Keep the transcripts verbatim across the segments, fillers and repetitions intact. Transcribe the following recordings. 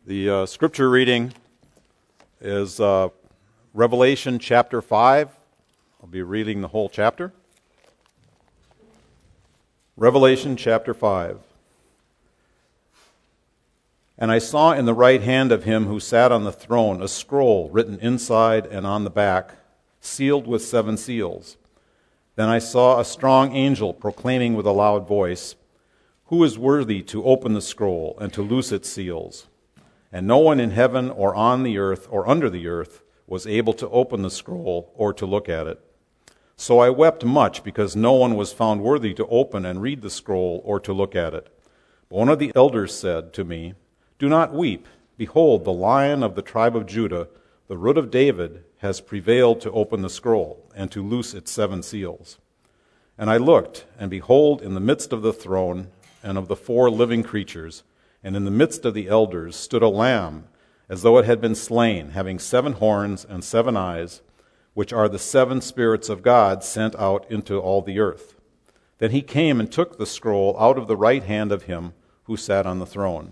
The uh, scripture reading is uh, Revelation chapter five. I'll be reading the whole chapter. Revelation chapter five. And I saw in the right hand of him who sat on the throne a scroll written inside and on the back, sealed with seven seals. Then I saw a strong angel proclaiming with a loud voice, "Who is worthy to open the scroll and to loose its seals?" And no one in heaven or on the earth or under the earth was able to open the scroll or to look at it. So I wept much because no one was found worthy to open and read the scroll or to look at it. But one of the elders said to me, "Do not weep. Behold, the Lion of the tribe of Judah, the Root of David, has prevailed to open the scroll and to loose its seven seals." And I looked, and behold, in the midst of the throne and of the four living creatures, and in the midst of the elders stood a lamb, as though it had been slain, having seven horns and seven eyes, which are the seven spirits of God sent out into all the earth. Then he came and took the scroll out of the right hand of him who sat on the throne.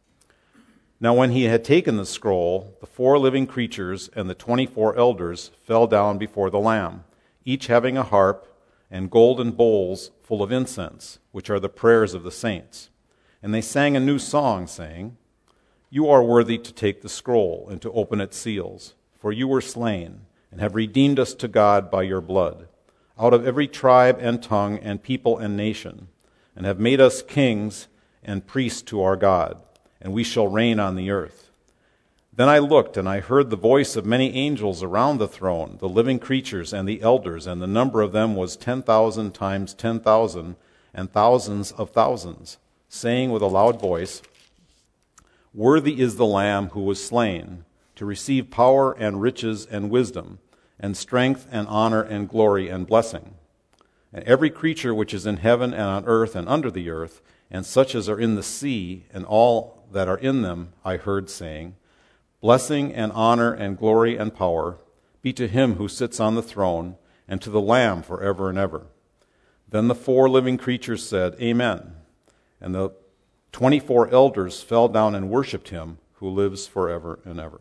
Now when he had taken the scroll, the four living creatures and the twenty-four elders fell down before the Lamb, each having a harp and golden bowls full of incense, which are the prayers of the saints. And they sang a new song, saying, "You are worthy to take the scroll and to open its seals, for you were slain, and have redeemed us to God by your blood, out of every tribe and tongue and people and nation, and have made us kings and priests to our God, and we shall reign on the earth." Then I looked, and I heard the voice of many angels around the throne, the living creatures and the elders, and the number of them was ten thousand times ten thousand, and thousands of thousands, saying with a loud voice, "Worthy is the Lamb who was slain, to receive power and riches and wisdom, and strength and honor and glory and blessing." And every creature which is in heaven and on earth and under the earth, and such as are in the sea, and all that are in them, I heard saying, "Blessing and honor and glory and power be to him who sits on the throne, and to the Lamb forever and ever." Then the four living creatures said, "Amen." And the twenty-four elders fell down and worshipped him who lives forever and ever.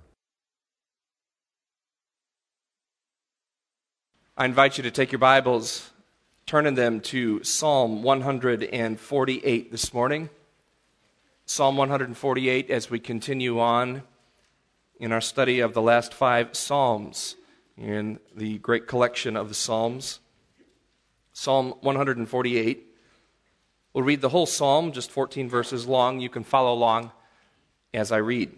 I invite you to take your Bibles, turn in them to Psalm one forty-eight this morning. Psalm one forty-eight, as we continue on in our study of the last five Psalms in the great collection of the Psalms. Psalm one forty-eight. We'll read the whole psalm, just fourteen verses long. You can follow along as I read.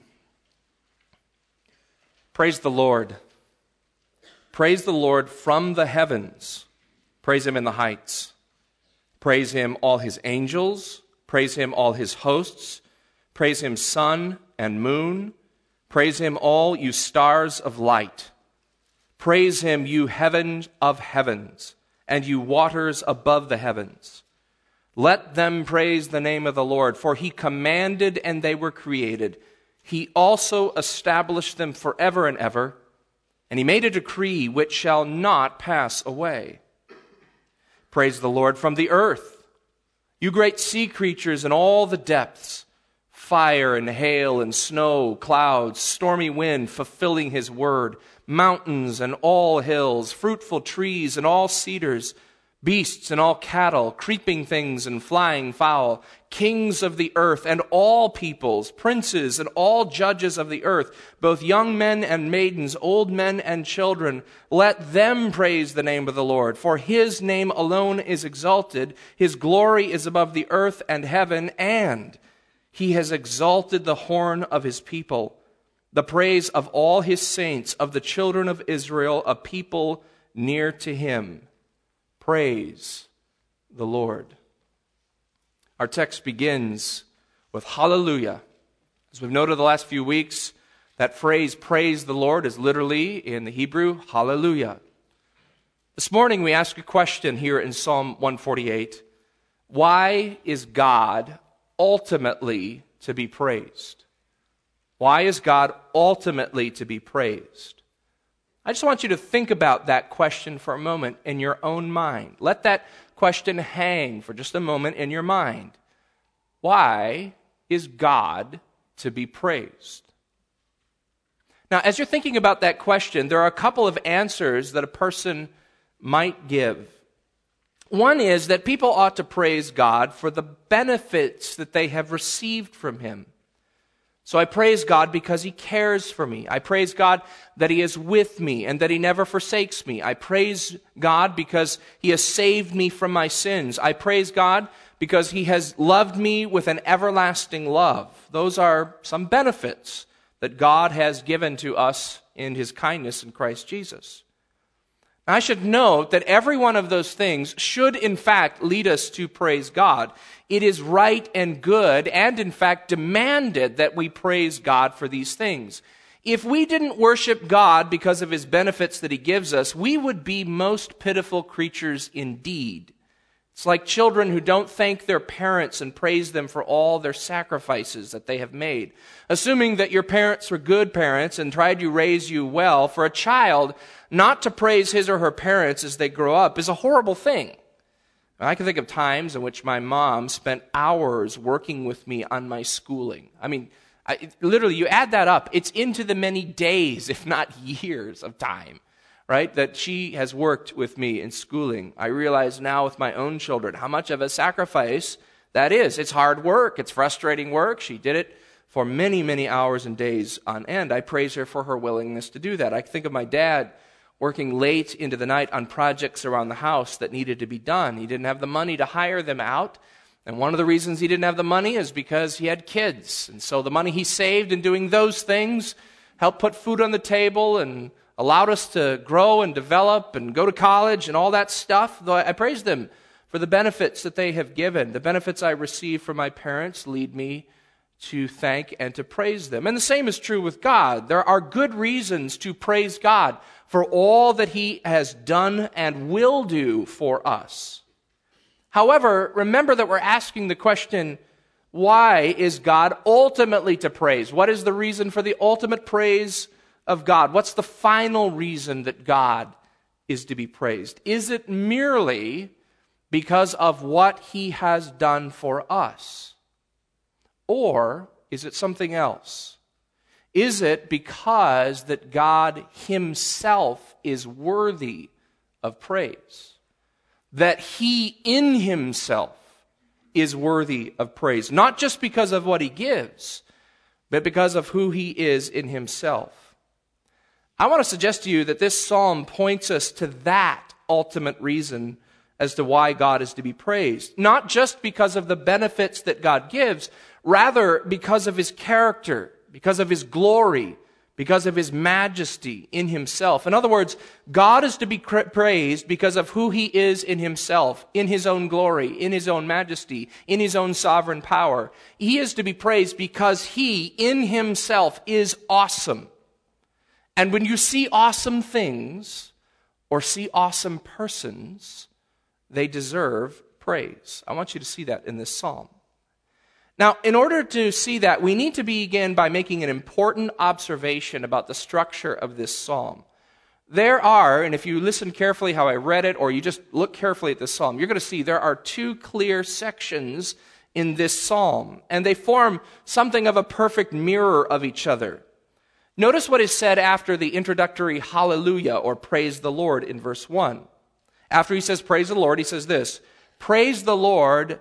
Praise the Lord. Praise the Lord from the heavens. Praise him in the heights. Praise him, all his angels. Praise him, all his hosts. Praise him, sun and moon. Praise him, all you stars of light. Praise him, you heaven of heavens, and you waters above the heavens. Let them praise the name of the Lord, for he commanded and they were created. He also established them forever and ever, and he made a decree which shall not pass away. Praise the Lord from the earth, you great sea creatures in all the depths, fire and hail and snow, clouds, stormy wind fulfilling his word, mountains and all hills, fruitful trees and all cedars, beasts and all cattle, creeping things and flying fowl, kings of the earth and all peoples, princes and all judges of the earth, both young men and maidens, old men and children. Let them praise the name of the Lord, for his name alone is exalted. His glory is above the earth and heaven, and he has exalted the horn of his people, the praise of all his saints, of the children of Israel, a people near to him. Praise the Lord. Our text begins with hallelujah. As we've noted the last few weeks, that phrase, praise the Lord, is literally in the Hebrew, hallelujah. This morning we ask a question here in Psalm one forty-eight. Why is God ultimately to be praised? Why is God ultimately to be praised? I just want you to think about that question for a moment in your own mind. Let that question hang for just a moment in your mind. Why is God to be praised? Now, as you're thinking about that question, there are a couple of answers that a person might give. One is that people ought to praise God for the benefits that they have received from Him. So I praise God because He cares for me. I praise God that He is with me and that He never forsakes me. I praise God because He has saved me from my sins. I praise God because He has loved me with an everlasting love. Those are some benefits that God has given to us in His kindness in Christ Jesus. I should note that every one of those things should in fact lead us to praise God. It is right and good and in fact demanded that we praise God for these things. If we didn't worship God because of His benefits that He gives us, we would be most pitiful creatures indeed. It's like children who don't thank their parents and praise them for all their sacrifices that they have made. Assuming that your parents were good parents and tried to raise you well, for a child not to praise his or her parents as they grow up is a horrible thing. I can think of times in which my mom spent hours working with me on my schooling. I mean, I, literally, you add that up, it's into the many days, if not years of time, right, that she has worked with me in schooling. I realize now with my own children how much of a sacrifice that is. It's hard work. It's frustrating work. She did it for many, many hours and days on end. I praise her for her willingness to do that. I think of my dad working late into the night on projects around the house that needed to be done. He didn't have the money to hire them out. And one of the reasons he didn't have the money is because he had kids. And so the money he saved in doing those things helped put food on the table and allowed us to grow and develop and go to college and all that stuff. Though I praise them for the benefits that they have given. The benefits I receive from my parents lead me to thank and to praise them. And the same is true with God. There are good reasons to praise God for all that He has done and will do for us. However, remember that we're asking the question, why is God ultimately to praise? What is the reason for the ultimate praise of God? What's the final reason that God is to be praised? Is it merely because of what He has done for us? Or is it something else? Is it because that God Himself is worthy of praise? That He in Himself is worthy of praise? Not just because of what He gives, but because of who He is in Himself. I want to suggest to you that this psalm points us to that ultimate reason as to why God is to be praised. Not just because of the benefits that God gives, rather because of His character, because of His glory, because of His majesty in Himself. In other words, God is to be praised because of who He is in Himself, in His own glory, in His own majesty, in His own sovereign power. He is to be praised because He in Himself is awesome. And when you see awesome things or see awesome persons, they deserve praise. I want you to see that in this psalm. Now, in order to see that, we need to begin by making an important observation about the structure of this psalm. There are, and if you listen carefully how I read it, or you just look carefully at this psalm, you're going to see there are two clear sections in this psalm, and they form something of a perfect mirror of each other. Notice what is said after the introductory hallelujah, or praise the Lord, in verse one. After he says praise the Lord, he says this, praise the Lord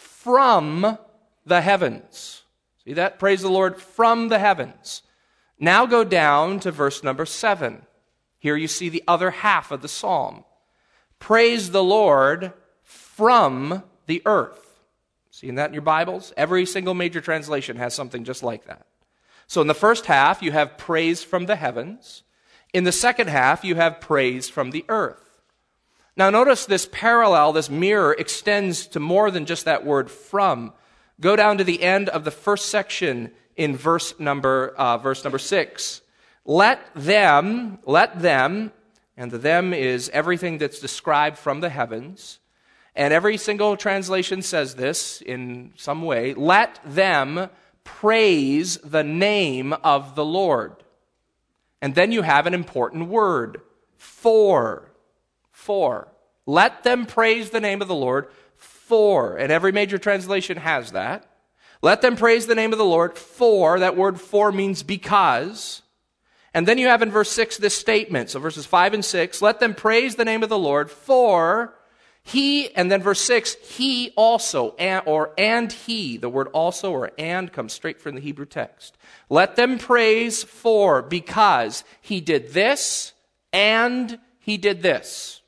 from the heavens. See that? Praise the Lord from the heavens. Now go down to verse number seven. Here you see the other half of the psalm. Praise the Lord from the earth. Seeing that in your Bibles? Every single major translation has something just like that. So in the first half, you have praise from the heavens. In the second half, you have praise from the earth. Now notice this parallel, this mirror, extends to more than just that word from. Go down to the end of the first section in verse number uh, verse number six. Let them, let them, and the them is everything that's described from the heavens, and every single translation says this in some way, let them praise the name of the Lord. And then you have an important word, for, for. Let them praise the name of the Lord, for, and every major translation has that. Let them praise the name of the Lord, for, that word for means because. And then you have in verse six this statement, so verses five and six, let them praise the name of the Lord, for he, and then verse six, he also, and, or and he, the word also or and comes straight from the Hebrew text. Let them praise for, because he did this, and he did this.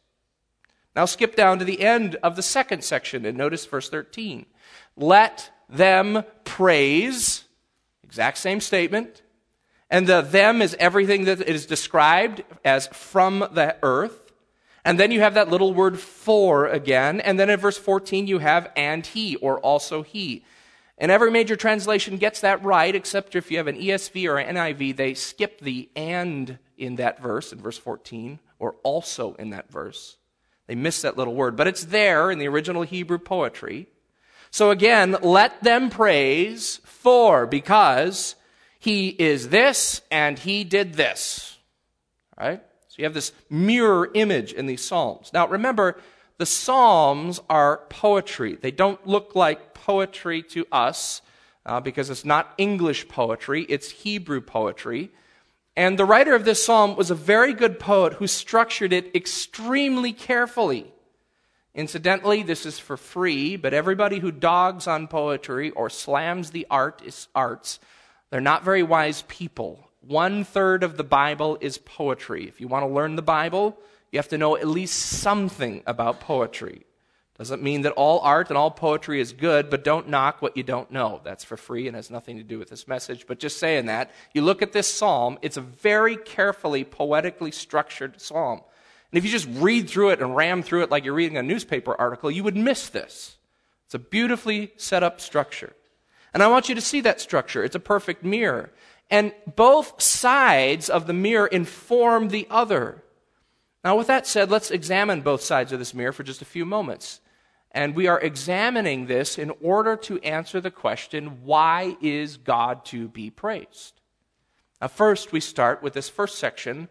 Now skip down to the end of the second section and notice verse thirteen. Let them praise, exact same statement, and the them is everything that is described as from the earth. And then you have that little word for again, and then in verse fourteen you have and he, or also he. And every major translation gets that right, except if you have an E S V or an N I V, they skip the and in that verse, in verse fourteen, or also in that verse. They miss that little word, but it's there in the original Hebrew poetry. So again, let them praise for, because he is this and he did this. All right? So you have this mirror image in these Psalms. Now remember, the Psalms are poetry. They don't look like poetry to us uh, because it's not English poetry, it's Hebrew poetry. And the writer of this psalm was a very good poet who structured it extremely carefully. Incidentally, this is for free, but everybody who dogs on poetry or slams the art is arts, they're not very wise people. One third of the Bible is poetry. If you want to learn the Bible, you have to know at least something about poetry. Doesn't mean that all art and all poetry is good, but don't knock what you don't know. That's for free and has nothing to do with this message. But just saying that, you look at this psalm, it's a very carefully, poetically structured psalm. And if you just read through it and ram through it like you're reading a newspaper article, you would miss this. It's a beautifully set up structure. And I want you to see that structure. It's a perfect mirror. And both sides of the mirror inform the other. Now, with that said, let's examine both sides of this mirror for just a few moments. And we are examining this in order to answer the question, why is God to be praised? Now, first, we start with this first section,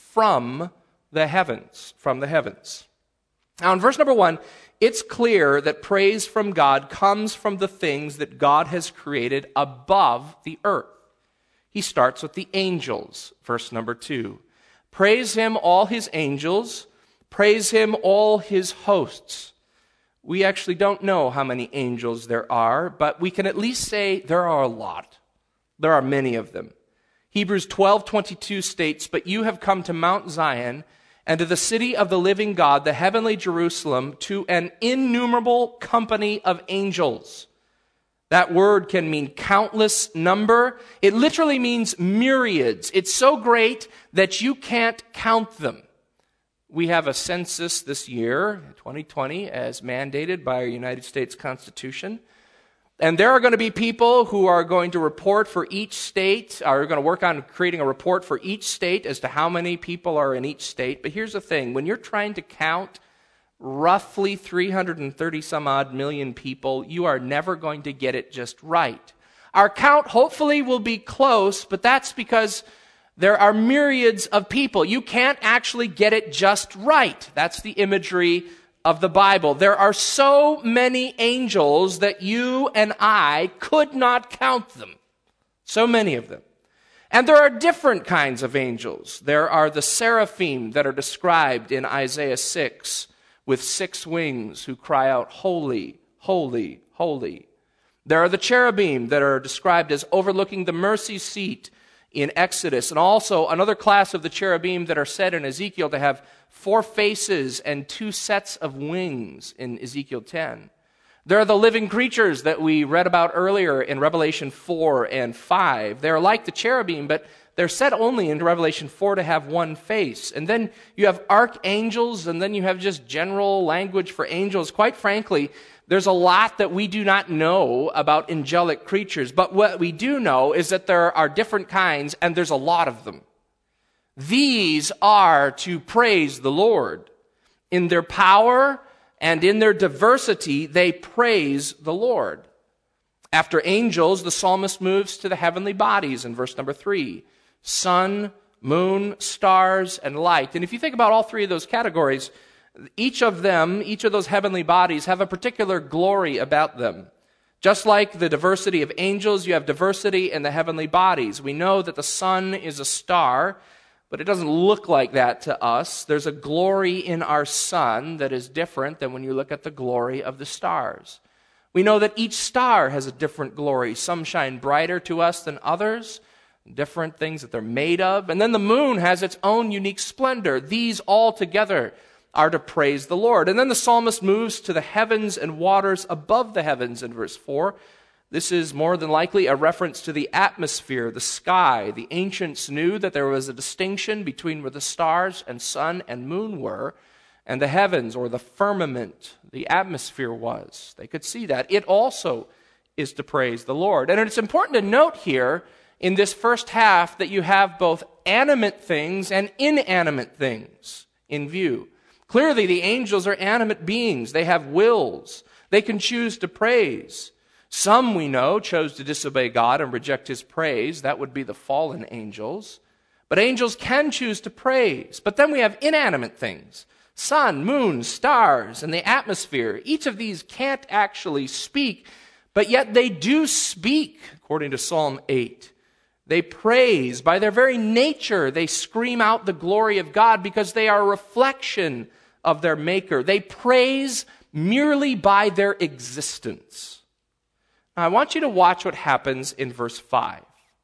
from the heavens, from the heavens. Now, in verse number one, it's clear that praise from God comes from the things that God has created above the earth. He starts with the angels, verse number two. Praise him, all his angels. Praise him, all his hosts. We actually don't know how many angels there are, but we can at least say there are a lot. There are many of them. Hebrews twelve twenty-two states, but you have come to Mount Zion and to the city of the living God, the heavenly Jerusalem, to an innumerable company of angels. That word can mean countless number. It literally means myriads. It's so great that you can't count them. We have a census this year, twenty twenty, as mandated by our United States Constitution. And there are going to be people who are going to report for each state, are going to work on creating a report for each state as to how many people are in each state. But here's the thing, when you're trying to count roughly three hundred thirty some odd million people, you are never going to get it just right. Our count hopefully will be close, but that's because there are myriads of people. You can't actually get it just right. That's the imagery of the Bible. There are so many angels that you and I could not count them. So many of them. And there are different kinds of angels. There are the seraphim that are described in Isaiah six with six wings who cry out, holy, holy, holy. There are the cherubim that are described as overlooking the mercy seat in Exodus, and also another class of the cherubim that are said in Ezekiel to have four faces and two sets of wings in Ezekiel ten. There are the living creatures that we read about earlier in Revelation four and five. They're like the cherubim, but they're said only in Revelation four to have one face. And then you have archangels, and then you have just general language for angels. Quite frankly, there's a lot that we do not know about angelic creatures, but what we do know is that there are different kinds, and there's a lot of them. These are to praise the Lord. In their power and in their diversity, they praise the Lord. After angels, the psalmist moves to the heavenly bodies in verse number three. Sun, moon, stars, and light. And if you think about all three of those categories, each of them, each of those heavenly bodies have a particular glory about them. Just like the diversity of angels, you have diversity in the heavenly bodies. We know that the sun is a star, but it doesn't look like that to us. There's a glory in our sun that is different than when you look at the glory of the stars. We know that each star has a different glory. Some shine brighter to us than others, different things that they're made of. And then the moon has its own unique splendor. These all together are to praise the Lord. And then the psalmist moves to the heavens and waters above the heavens in verse four. This is more than likely a reference to the atmosphere, the sky. The ancients knew that there was a distinction between where the stars and sun and moon were, and the heavens, or the firmament, the atmosphere was. They could see that. It also is to praise the Lord. And it's important to note here in this first half that you have both animate things and inanimate things in view. Clearly, the angels are animate beings. They have wills. They can choose to praise. Some, we know, chose to disobey God and reject his praise. That would be the fallen angels. But angels can choose to praise. But then we have inanimate things. Sun, moon, stars, and the atmosphere. Each of these can't actually speak, but yet they do speak, according to Psalm eight. They praise. By their very nature, they scream out the glory of God because they are a reflection of their Maker. They praise merely by their existence. Now, I want you to watch what happens in verse five.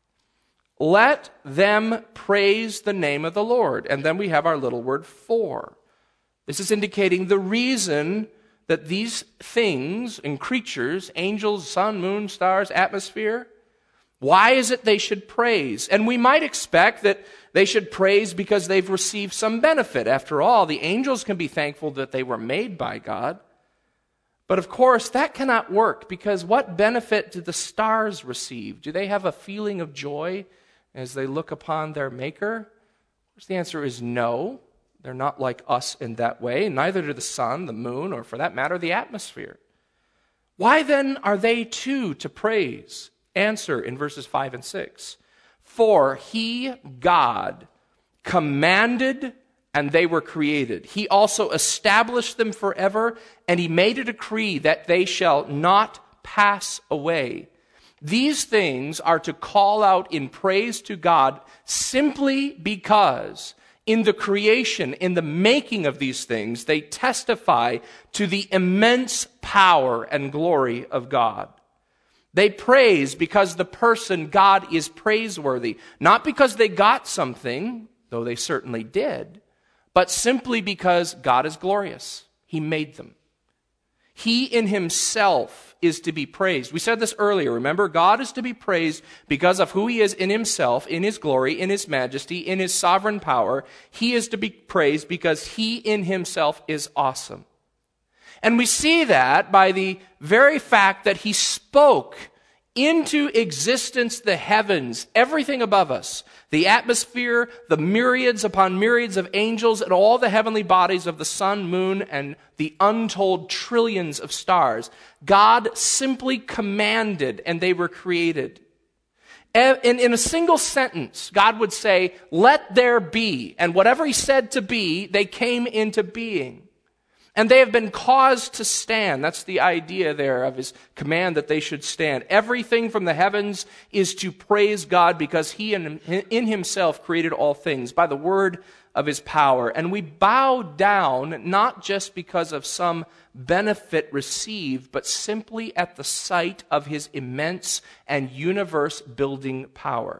Let them praise the name of the Lord. And then we have our little word for. This is indicating the reason that these things and creatures, angels, sun, moon, stars, atmosphere, why is it they should praise? And we might expect that they should praise because they've received some benefit. After all, the angels can be thankful that they were made by God. But of course, that cannot work, because what benefit do the stars receive? Do they have a feeling of joy as they look upon their Maker? Of course, the answer is no. They're not like us in that way. Neither do the sun, the moon, or for that matter, the atmosphere. Why then are they too to praise? Answer in verses five and six. For he, God, commanded and they were created. He also established them forever, and he made a decree that they shall not pass away. These things are to call out in praise to God simply because in the creation, in the making of these things, they testify to the immense power and glory of God. They praise because the person, God, is praiseworthy. Not because they got something, though they certainly did, but simply because God is glorious. He made them. He in himself is to be praised. We said this earlier. Remember, God is to be praised because of who he is in himself, in his glory, in his majesty, in his sovereign power. He is to be praised because he in himself is awesome. And we see that by the very fact that he spoke into existence the heavens, everything above us, the atmosphere, the myriads upon myriads of angels, and all the heavenly bodies of the sun, moon, and the untold trillions of stars. God simply commanded, and they were created. And in a single sentence, God would say, "Let there be." And whatever he said to be, they came into being. And they have been caused to stand. That's the idea there of his command that they should stand. Everything from the heavens is to praise God because he in, in himself created all things by the word of his power. And we bow down not just because of some benefit received, but simply at the sight of his immense and universe-building power.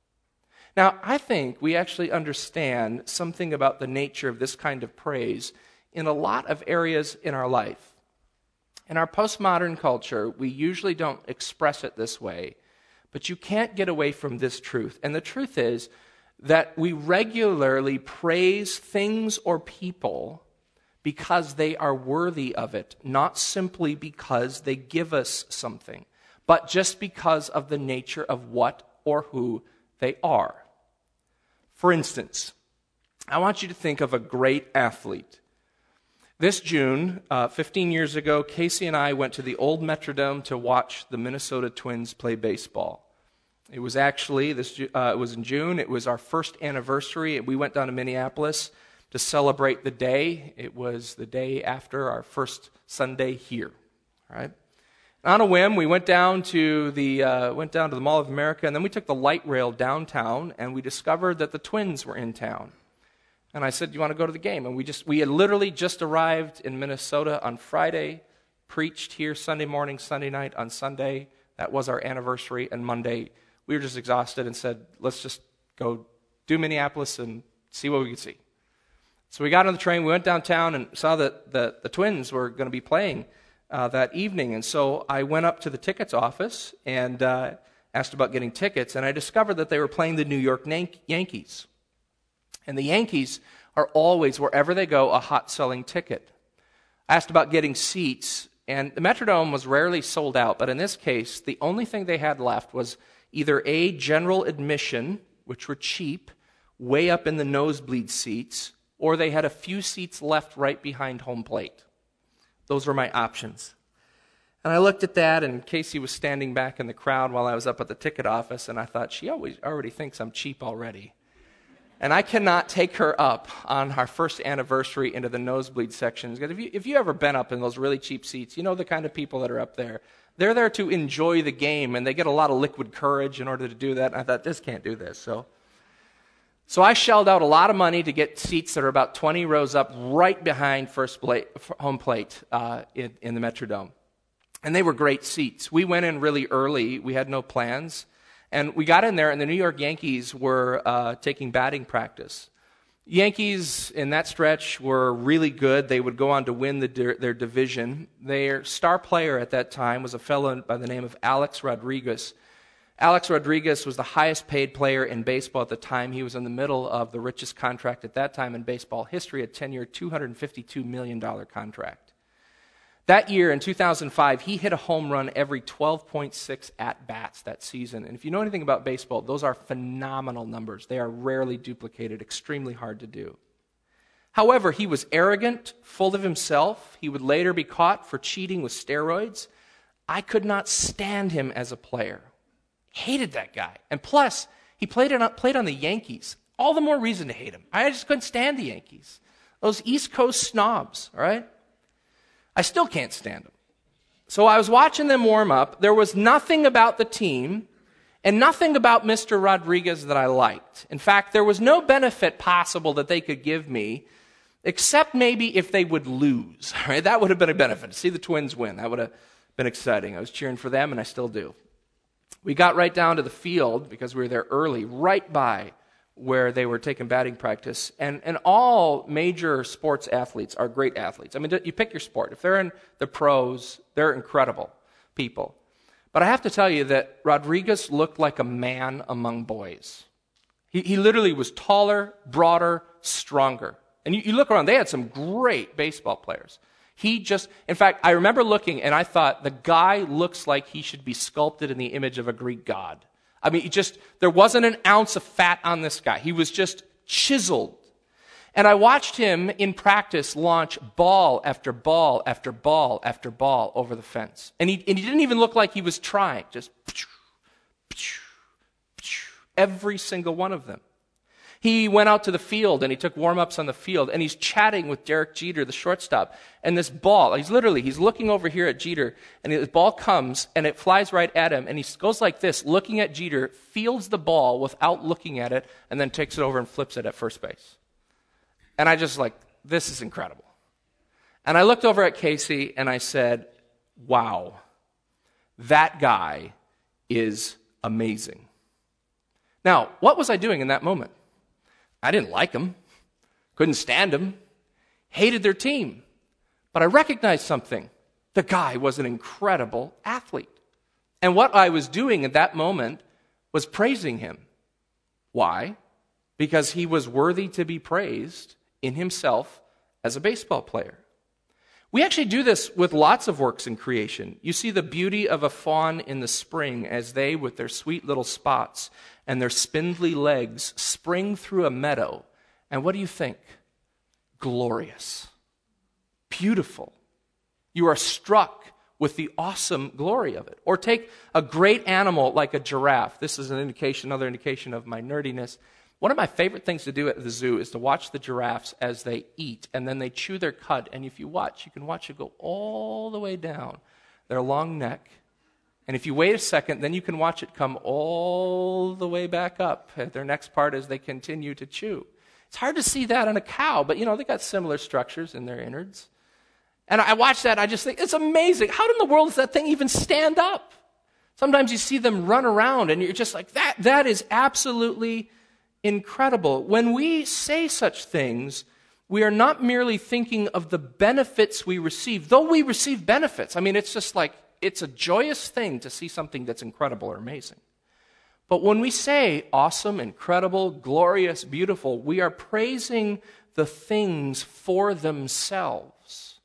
Now, I think we actually understand something about the nature of this kind of praise in a lot of areas in our life. In our postmodern culture, we usually don't express it this way, but you can't get away from this truth. And the truth is that we regularly praise things or people because they are worthy of it, not simply because they give us something, but just because of the nature of what or who they are. For instance, I want you to think of a great athlete. This June, uh, fifteen years ago, Casey and I went to the old Metrodome to watch the Minnesota Twins play baseball. It was actually, this uh, it was in June, it was our first anniversary. We went down to Minneapolis to celebrate the day. It was the day after our first Sunday here, all right? On a whim, we went down to the uh, went down to the Mall of America, and then we took the light rail downtown, and we discovered that the Twins were in town. And I said, "Do you want to go to the game?" And we just we had literally just arrived in Minnesota on Friday, preached here Sunday morning, Sunday night, on Sunday. That was our anniversary, and Monday we were just exhausted and said, "Let's just go do Minneapolis and see what we can see." So we got on the train, we went downtown and saw that the, the Twins were going to be playing uh, that evening. And so I went up to the tickets office and uh, asked about getting tickets, and I discovered that they were playing the New York Yan- Yankees. And the Yankees are always, wherever they go, a hot-selling ticket. I asked about getting seats, and the Metrodome was rarely sold out, but in this case, the only thing they had left was either A, general admission, which were cheap, way up in the nosebleed seats, or they had a few seats left right behind home plate. Those were my options. And I looked at that, and Casey was standing back in the crowd while I was up at the ticket office, and I thought, she always already thinks I'm cheap already. And I cannot take her up on our first anniversary into the nosebleed sections. Because if you, if you ever been up in those really cheap seats, you know the kind of people that are up there. They're there to enjoy the game, and they get a lot of liquid courage in order to do that. And I thought, this can't do this. So So I shelled out a lot of money to get seats that are about twenty rows up right behind first plate, home plate uh, in, in the Metrodome. And they were great seats. We went in really early. We had no plans. And we got in there, and the New York Yankees were uh, taking batting practice. Yankees, in that stretch, were really good. They would go on to win the, their division. Their star player at that time was a fellow by the name of Alex Rodriguez. Alex Rodriguez was the highest paid player in baseball at the time. He was in the middle of the richest contract at that time in baseball history, a ten-year, two hundred fifty-two million dollars contract. That year, in two thousand five, he hit a home run every twelve point six at-bats that season. And if you know anything about baseball, those are phenomenal numbers. They are rarely duplicated, extremely hard to do. However, he was arrogant, full of himself. He would later be caught for cheating with steroids. I could not stand him as a player. Hated that guy. And plus, he played on, played on the Yankees. All the more reason to hate him. I just couldn't stand the Yankees. Those East Coast snobs, all right? I still can't stand them. So I was watching them warm up. There was nothing about the team and nothing about Mister Rodriguez that I liked. In fact, there was no benefit possible that they could give me except maybe if they would lose. All right? That would have been a benefit. To see the Twins win, that would have been exciting. I was cheering for them, and I still do. We got right down to the field because we were there early, right by where they were taking batting practice. And, and all major sports athletes are great athletes. I mean, you pick your sport. If they're in the pros, they're incredible people. But I have to tell you that Rodriguez looked like a man among boys. He, he literally was taller, broader, stronger. And you, you look around, they had some great baseball players. He just, in fact, I remember looking and I thought, the guy looks like he should be sculpted in the image of a Greek god. I mean, he just, there wasn't an ounce of fat on this guy. He was just chiseled. And I watched him in practice launch ball after ball after ball after ball over the fence. And he, and he didn't even look like he was trying. Just every single one of them. He went out to the field and he took warm-ups on the field and he's chatting with Derek Jeter, the shortstop. And this ball, he's literally, he's looking over here at Jeter and the ball comes and it flies right at him and he goes like this, looking at Jeter, fields the ball without looking at it and then takes it over and flips it at first base. And I just like, this is incredible. And I looked over at Casey and I said, wow, that guy is amazing. Now, what was I doing in that moment? I didn't like them, couldn't stand them, hated their team. But I recognized something. The guy was an incredible athlete. And what I was doing at that moment was praising him. Why? Because he was worthy to be praised in himself as a baseball player. We actually do this with lots of works in creation. You see the beauty of a fawn in the spring as they, with their sweet little spots and their spindly legs, spring through a meadow. And what do you think? Glorious. Beautiful. You are struck with the awesome glory of it. Or take a great animal like a giraffe. This is an indication, another indication of my nerdiness. One of my favorite things to do at the zoo is to watch the giraffes as they eat, and then they chew their cud. And if you watch, you can watch it go all the way down their long neck. And if you wait a second, then you can watch it come all the way back up at their next part as they continue to chew. It's hard to see that on a cow, but you know, they got similar structures in their innards. And I watch that, I just think, it's amazing. How in the world does that thing even stand up? Sometimes you see them run around and you're just like, that, that is absolutely incredible. When we say such things, we are not merely thinking of the benefits we receive, though we receive benefits. I mean, it's just like, it's a joyous thing to see something that's incredible or amazing. But when we say awesome, incredible, glorious, beautiful, we are praising the things for themselves.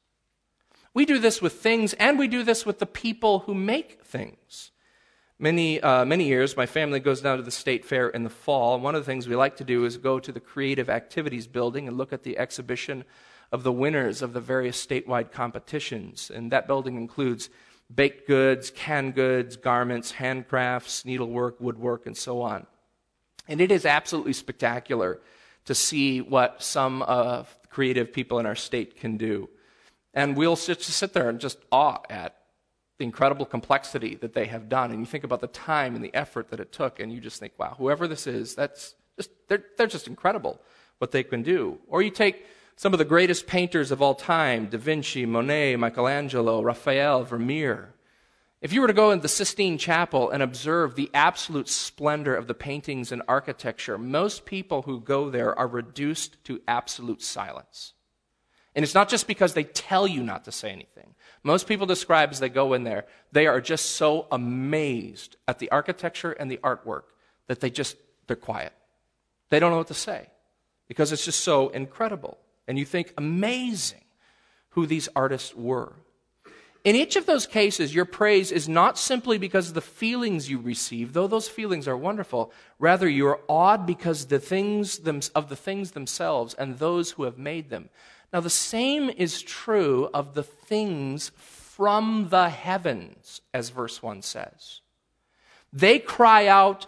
We do this with things, and we do this with the people who make things. Many, uh, many years, my family goes down to the state fair in the fall, and one of the things we like to do is go to the Creative Activities building and look at the exhibition of the winners of the various statewide competitions. And that building includes baked goods, canned goods, garments, handcrafts, needlework, woodwork, and so on. And it is absolutely spectacular to see what some of the creative people in our state can do. And we'll sit, sit there and just awe at the incredible complexity that they have done. And you think about the time and the effort that it took, and you just think, wow, whoever this is, that's just they're, they're just incredible what they can do. Or you take some of the greatest painters of all time, Da Vinci, Monet, Michelangelo, Raphael, Vermeer. If you were to go into the Sistine Chapel and observe the absolute splendor of the paintings and architecture, most people who go there are reduced to absolute silence. And it's not just because they tell you not to say anything. Most people describe as they go in there, they are just so amazed at the architecture and the artwork that they just, they're quiet. They don't know what to say because it's just so incredible. And you think, amazing who these artists were. In each of those cases, your praise is not simply because of the feelings you receive, though those feelings are wonderful. Rather, you are awed because the things them, of the things themselves and those who have made them. Now, the same is true of the things from the heavens, as verse one says. They cry out,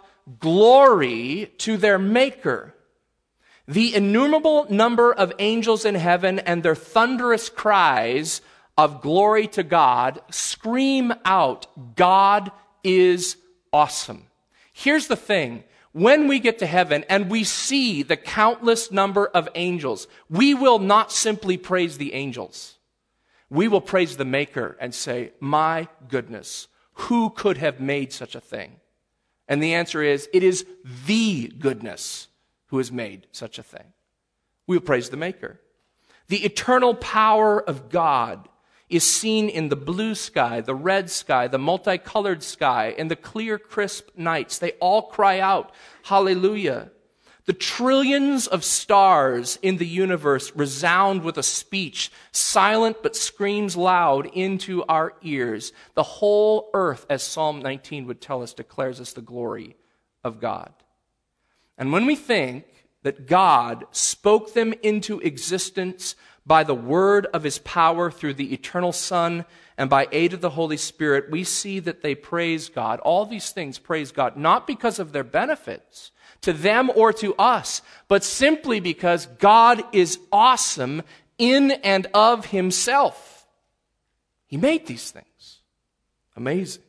glory to their Maker. The innumerable number of angels in heaven and their thunderous cries of glory to God scream out, God is awesome. Here's the thing. When we get to heaven and we see the countless number of angels, we will not simply praise the angels. We will praise the Maker and say, my goodness, who could have made such a thing? And the answer is, it is the goodness who has made such a thing. We will praise the Maker. The eternal power of God is seen in the blue sky, the red sky, the multicolored sky, and the clear, crisp nights. They all cry out, hallelujah. The trillions of stars in the universe resound with a speech, silent but screams loud into our ears. The whole earth, as Psalm nineteen would tell us, declares us the glory of God. And when we think that God spoke them into existence by the word of his power through the eternal Son and by aid of the Holy Spirit, we see that they praise God. All these things praise God, not because of their benefits to them or to us, but simply because God is awesome in and of himself. He made these things. Amazing.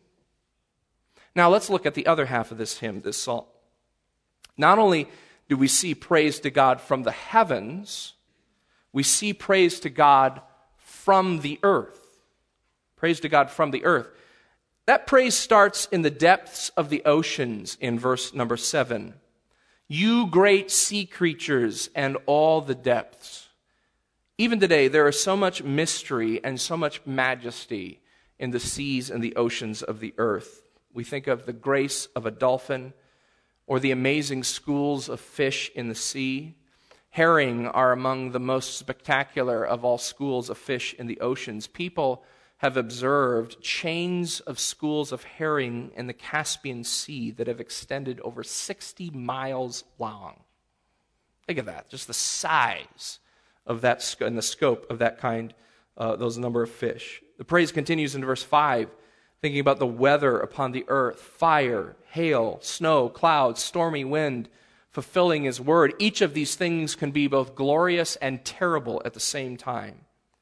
Now let's look at the other half of this hymn, this psalm. Not only do we see praise to God from the heavens, we see praise to God from the earth. Praise to God from the earth. That praise starts in the depths of the oceans in verse number seven. You great sea creatures and all the depths. Even today, there is so much mystery and so much majesty in the seas and the oceans of the earth. We think of the grace of a dolphin or the amazing schools of fish in the sea. Herring are among the most spectacular of all schools of fish in the oceans. People have observed chains of schools of herring in the Caspian Sea that have extended over sixty miles long. Think of that, just the size of that and the scope of that kind, uh, those number of fish. The praise continues in verse five, thinking about the weather upon the earth, fire, hail, snow, clouds, stormy wind, fulfilling his word. Each of these things can be both glorious and terrible at the same time.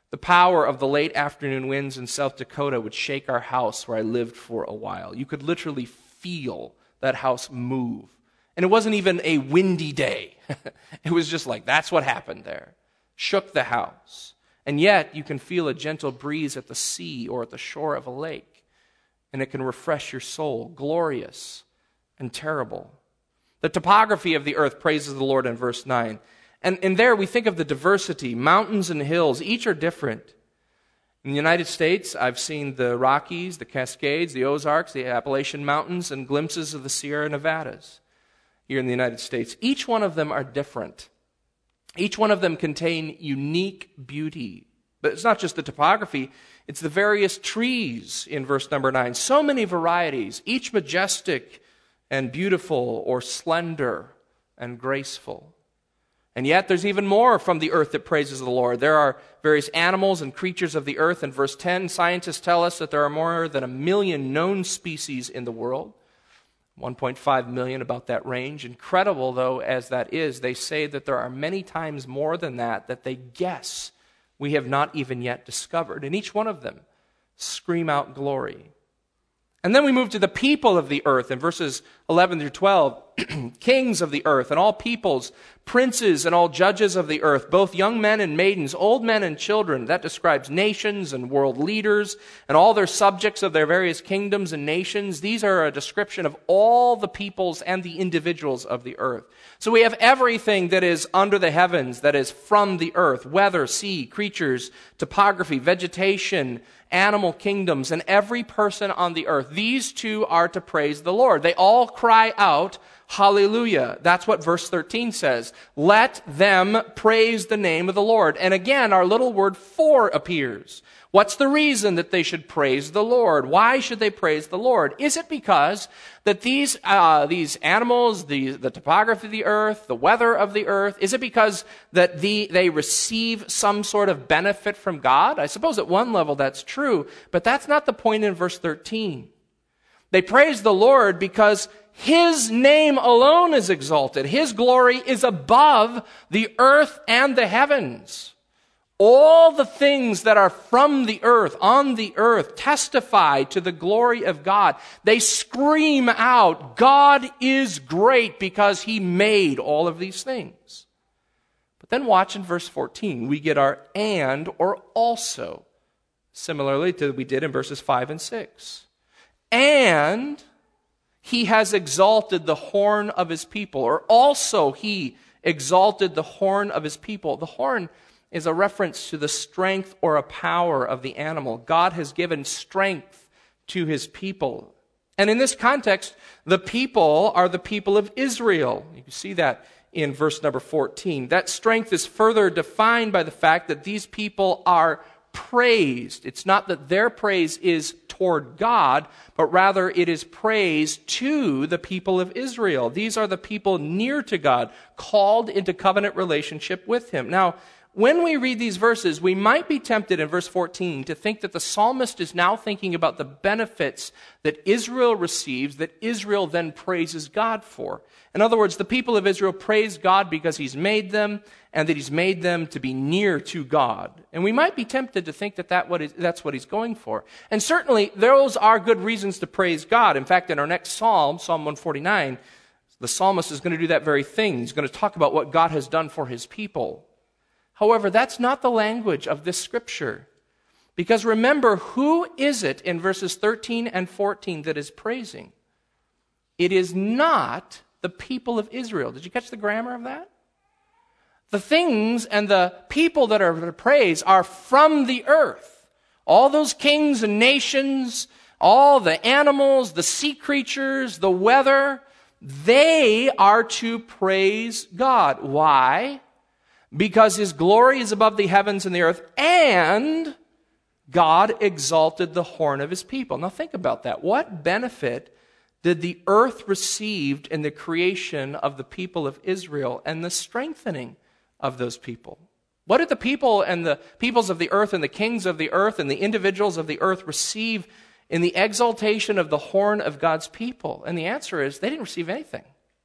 The power of the late afternoon winds in South Dakota would shake our house where I lived for a while. You could literally feel that house move. And it wasn't even a windy day. It was just like, that's what happened there. Shook the house. And yet, you can feel a gentle breeze at the sea or at the shore of a lake. And it can refresh your soul. Glorious and terrible. The topography of the earth praises the Lord in verse nine. And, and there we think of the diversity. Mountains and hills, each are different. In the United States, I've seen the Rockies, the Cascades, the Ozarks, the Appalachian Mountains, and glimpses of the Sierra Nevadas here in the United States. Each one of them are different. Each one of them contain unique beauty. But it's not just the topography, it's the various trees in verse number nine. So many varieties, each majestic and beautiful or slender and graceful. And yet there's even more from the earth that praises the Lord. There are various animals and creatures of the earth. In verse ten, scientists tell us that there are more than a million known species in the world. one point five million, about that range. Incredible, though, as that is, they say that there are many times more than that that they guess we have not even yet discovered. And each one of them scream out glory. And then we move to the people of the earth in verses eleven through twelve. Kings of the earth and all peoples, princes and all judges of the earth, both young men and maidens, old men and children. That describes nations and world leaders and all their subjects of their various kingdoms and nations. These are a description of all the peoples and the individuals of the earth. So we have everything that is under the heavens, that is from the earth: weather, sea, creatures, topography, vegetation, animal kingdoms, and every person on the earth. These two are to praise the Lord. They all cry out, hallelujah. That's what verse thirteen says. Let them praise the name of the Lord. And again, our little word for appears. What's the reason that they should praise the Lord? Why should they praise the Lord? Is it because that these uh, these animals, the, the topography of the earth, the weather of the earth, is it because that the, they receive some sort of benefit from God? I suppose at one level that's true, but that's not the point in verse thirteen. They praise the Lord because His name alone is exalted. His glory is above the earth and the heavens. All the things that are from the earth, on the earth, testify to the glory of God. They scream out, God is great because He made all of these things. But then watch in verse fourteen. We get our and or also, similarly to what we did in verses five and six. And He has exalted the horn of His people, or also He exalted the horn of His people. The horn is a reference to the strength or a power of the animal. God has given strength to His people. And in this context, the people are the people of Israel. You can see that in verse number fourteen. That strength is further defined by the fact that these people are praised. It's not that their praise is toward God, but rather it is praise to the people of Israel. These are the people near to God, called into covenant relationship with Him. Now, when we read these verses, we might be tempted in verse fourteen to think that the psalmist is now thinking about the benefits that Israel receives, that Israel then praises God for. In other words, the people of Israel praise God because He's made them, and that He's made them to be near to God. And we might be tempted to think that, that what is, that's what He's going for. And certainly, those are good reasons to praise God. In fact, in our next psalm, Psalm one forty-nine, the psalmist is going to do that very thing. He's going to talk about what God has done for His people. However, that's not the language of this scripture. Because remember, who is it in verses thirteen and fourteen that is praising? It is not the people of Israel. Did you catch the grammar of that? The things and the people that are to praise are from the earth. All those kings and nations, all the animals, the sea creatures, the weather, they are to praise God. Why? Because His glory is above the heavens and the earth, and God exalted the horn of His people. Now think about that. What benefit did the earth receive in the creation of the people of Israel and the strengthening of those people? What did the people and the peoples of the earth and the kings of the earth and the individuals of the earth receive in the exaltation of the horn of God's people? And the answer is they didn't receive anything.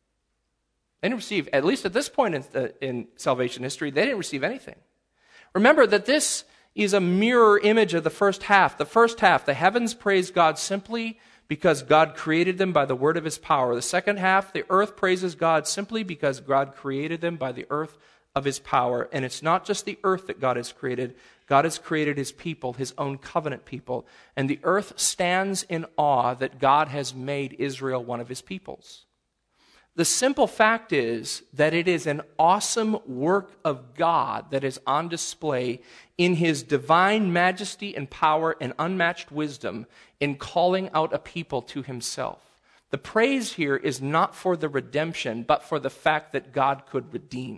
They didn't receive, at least at this point in, uh, in salvation history, they didn't receive anything. Remember that this is a mirror image of the first half. The first half, the heavens praise God simply because God created them by the word of his power. The second half, the earth praises God simply because God created them by the earth of his power. And it's not just the earth that God has created. God has created his people, his own covenant people. And the earth stands in awe that God has made Israel one of his peoples. The simple fact is that it is an awesome work of God that is on display in his divine majesty and power and unmatched wisdom in calling out a people to himself. The praise here is not for the redemption, but for the fact that God could redeem.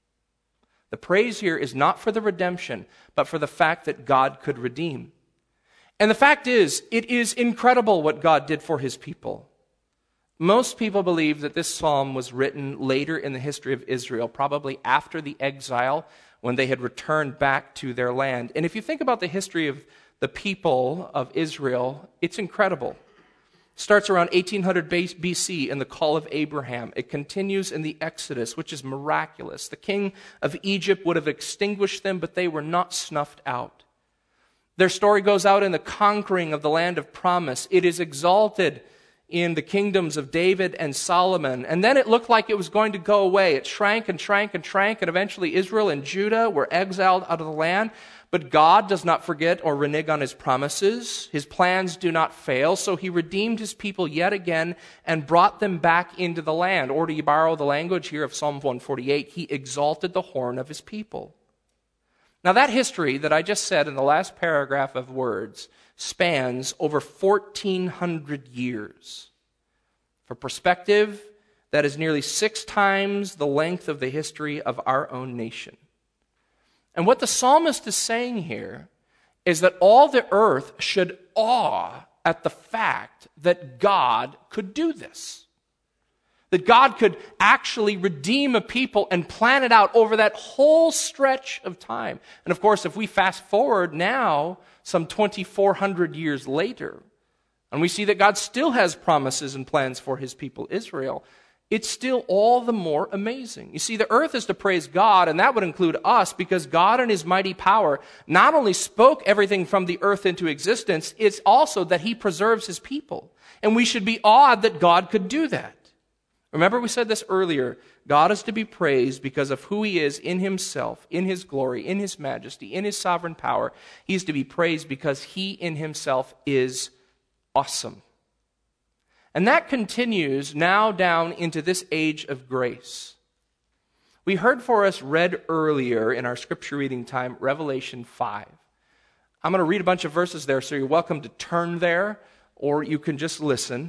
The praise here is not for the redemption, but for the fact that God could redeem. And the fact is, it is incredible what God did for his people. Most people believe that this psalm was written later in the history of Israel, probably after the exile, when they had returned back to their land. And if you think about the history of the people of Israel, it's incredible. It starts around eighteen hundred B C in the call of Abraham. It continues in the Exodus, which is miraculous. The king of Egypt would have extinguished them, but they were not snuffed out. Their story goes out in the conquering of the land of promise. It is exalted in the kingdoms of David and Solomon. And then it looked like it was going to go away. It shrank and shrank and shrank, and eventually Israel and Judah were exiled out of the land. But God does not forget or renege on his promises. His plans do not fail, so he redeemed his people yet again and brought them back into the land. Or to you borrow the language here of Psalm one forty-eight, he exalted the horn of his people. Now that history that I just said in the last paragraph of words spans over fourteen hundred years. For perspective, that is nearly six times the length of the history of our own nation. And what the psalmist is saying here is that all the earth should awe at the fact that God could do this. That God could actually redeem a people and plan it out over that whole stretch of time. And of course, if we fast forward now, some twenty-four hundred years later, and we see that God still has promises and plans for his people Israel, it's still all the more amazing. You see, the earth is to praise God, and that would include us, because God in his mighty power not only spoke everything from the earth into existence, it's also that he preserves his people. And we should be awed that God could do that. Remember, we said this earlier. God is to be praised because of who he is in himself, in his glory, in his majesty, in his sovereign power. He is to be praised because he in himself is awesome. And that continues now down into this age of grace. We heard for us read earlier in our scripture reading time, Revelation five. I'm going to read a bunch of verses there, so you're welcome to turn there, or you can just listen.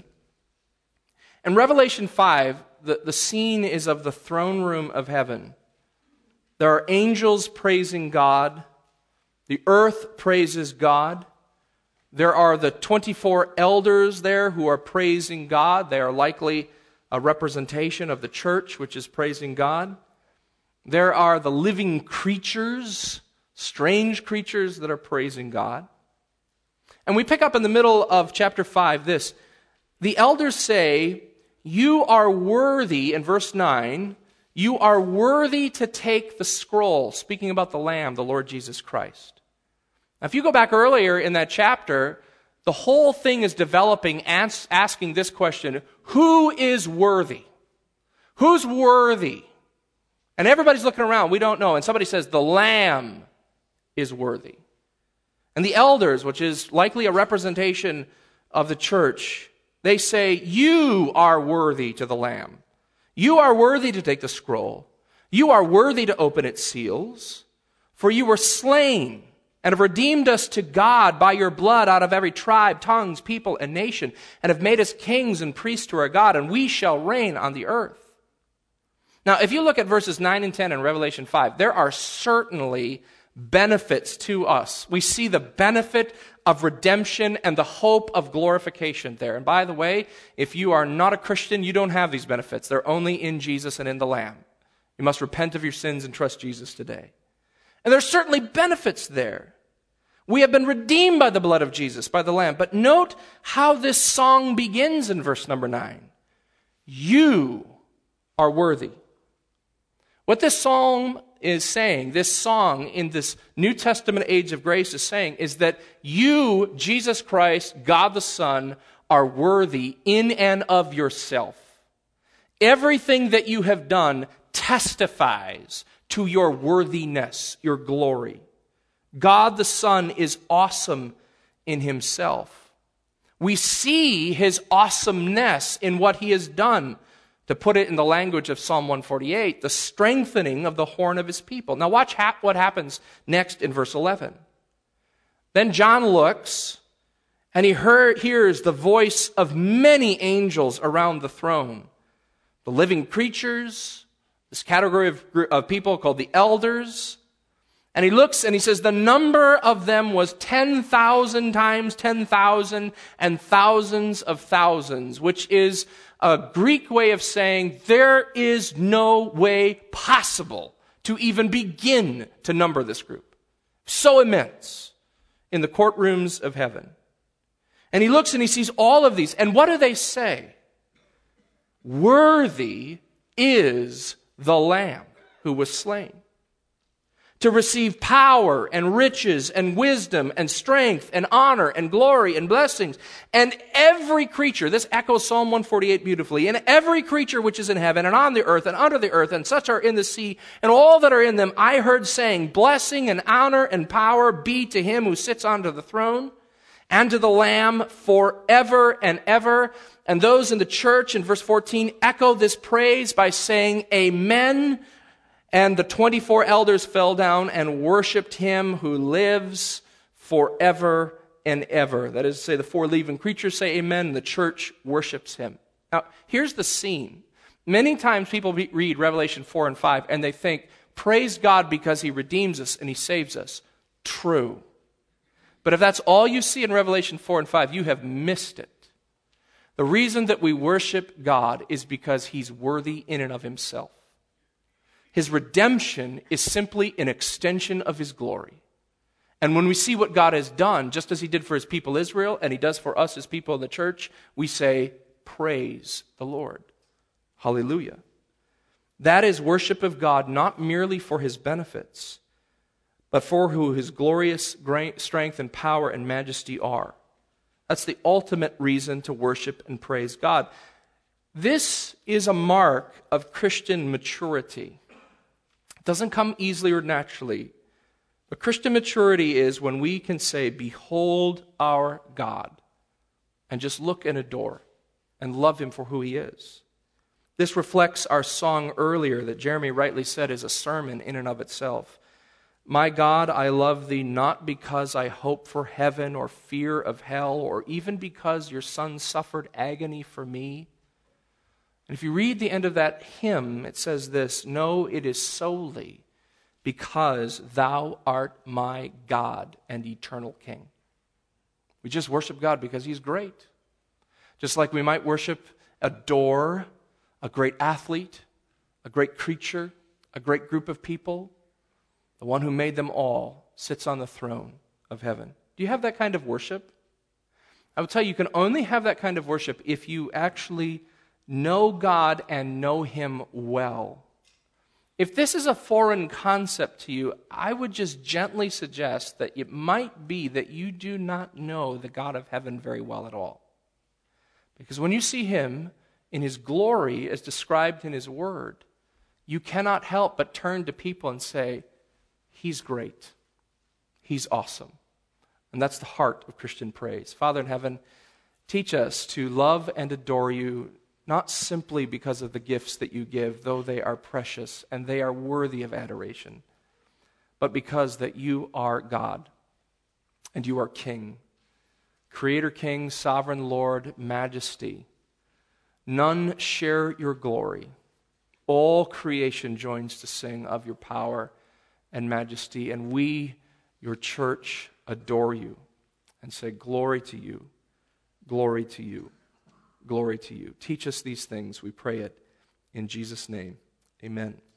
In Revelation five, the, the scene is of the throne room of heaven. There are angels praising God. The earth praises God. There are the twenty-four elders there who are praising God. They are likely a representation of the church, which is praising God. There are the living creatures, strange creatures that are praising God. And we pick up in the middle of chapter five this. The elders say, "You are worthy," in verse nine, "you are worthy to take the scroll," speaking about the Lamb, the Lord Jesus Christ. Now, if you go back earlier in that chapter, the whole thing is developing, as, asking this question, who is worthy? Who's worthy? And everybody's looking around, we don't know. And somebody says, the Lamb is worthy. And the elders, which is likely a representation of the church, they say, you are worthy to the Lamb. You are worthy to take the scroll. You are worthy to open its seals. For you were slain and have redeemed us to God by your blood out of every tribe, tongues, people, and nation, and have made us kings and priests to our God, and we shall reign on the earth. Now, if you look at verses nine and ten in Revelation five, there are certainly benefits to us. We see the benefit of redemption and the hope of glorification there. And by the way, if you are not a Christian, you don't have these benefits. They're only in Jesus and in the Lamb. You must repent of your sins and trust Jesus today. And there's certainly benefits there. We have been redeemed by the blood of Jesus, by the Lamb. But note how this song begins in verse number nine. You are worthy. What this psalm is saying, this song in this New Testament age of grace is saying, is that you, Jesus Christ, God the Son, are worthy in and of yourself. Everything that you have done testifies to your worthiness, your glory. God the Son is awesome in himself. We see his awesomeness in what he has done. To put it in the language of Psalm one forty-eight, the strengthening of the horn of his people. Now watch ha- what happens next in verse eleven. Then John looks, and he heard, hears the voice of many angels around the throne. The living creatures, this category of, of people called the elders. And he looks and he says, the number of them was ten thousand times ten thousand and thousands of thousands, which is a Greek way of saying there is no way possible to even begin to number this group. So immense in the courtrooms of heaven. And he looks and he sees all of these. And what do they say? Worthy is the Lamb who was slain to receive power and riches and wisdom and strength and honor and glory and blessings. And every creature, this echoes Psalm one forty-eight beautifully, and every creature which is in heaven and on the earth and under the earth and such are in the sea and all that are in them, I heard saying, blessing and honor and power be to him who sits on the throne and to the Lamb forever and ever. And those in the church in verse fourteen echo this praise by saying, Amen. And the twenty-four elders fell down and worshiped him who lives forever and ever. That is to say, the four living creatures say amen, and the church worships him. Now, here's the scene. Many times people read Revelation four and five, and they think, praise God because he redeems us and he saves us. True. But if that's all you see in Revelation four and five, you have missed it. The reason that we worship God is because he's worthy in and of himself. His redemption is simply an extension of his glory. And when we see what God has done, just as he did for his people Israel, and he does for us as people in the church, we say, praise the Lord. Hallelujah. That is worship of God, not merely for his benefits, but for who his glorious strength and power and majesty are. That's the ultimate reason to worship and praise God. This is a mark of Christian maturity. Doesn't come easily or naturally. But Christian maturity is when we can say, behold our God, and just look and adore and love him for who he is. This reflects our song earlier that Jeremy rightly said is a sermon in and of itself. My God, I love thee not because I hope for heaven or fear of hell or even because your son suffered agony for me. And if you read the end of that hymn, it says this, no, it is solely because thou art my God and eternal King. We just worship God because he's great. Just like we might worship, adore a great athlete, a great creature, a great group of people. The one who made them all sits on the throne of heaven. Do you have that kind of worship? I will tell you, you can only have that kind of worship if you actually know God and know him well. If this is a foreign concept to you, I would just gently suggest that it might be that you do not know the God of heaven very well at all. Because when you see him in his glory as described in his word, you cannot help but turn to people and say, he's great. He's awesome. And that's the heart of Christian praise. Father in heaven, teach us to love and adore you, not simply because of the gifts that you give, though they are precious and they are worthy of adoration, but because that you are God and you are King, Creator King, Sovereign Lord, Majesty. None share your glory. All creation joins to sing of your power and majesty, and we, your church, adore you and say, glory to you, glory to you. Glory to you. Teach us these things, we pray it in Jesus' name. Amen.